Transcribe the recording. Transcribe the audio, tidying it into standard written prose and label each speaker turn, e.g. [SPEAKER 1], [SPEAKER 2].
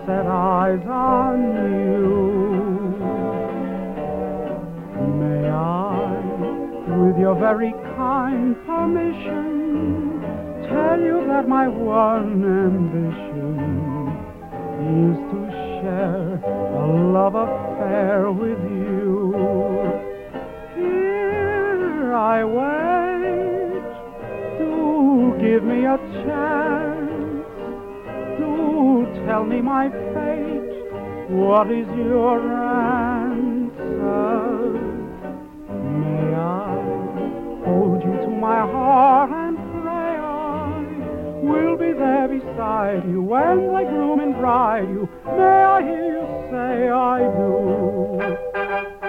[SPEAKER 1] set eyes on you. May I, with your very kind permission, tell you that my one ambition is to share a love affair with you. Here I wait, do give me a chance, do tell me my fate, what is your answer? May I hold you to my heart and pray I will be there beside you when I groom and bride you. May I hear you say I do.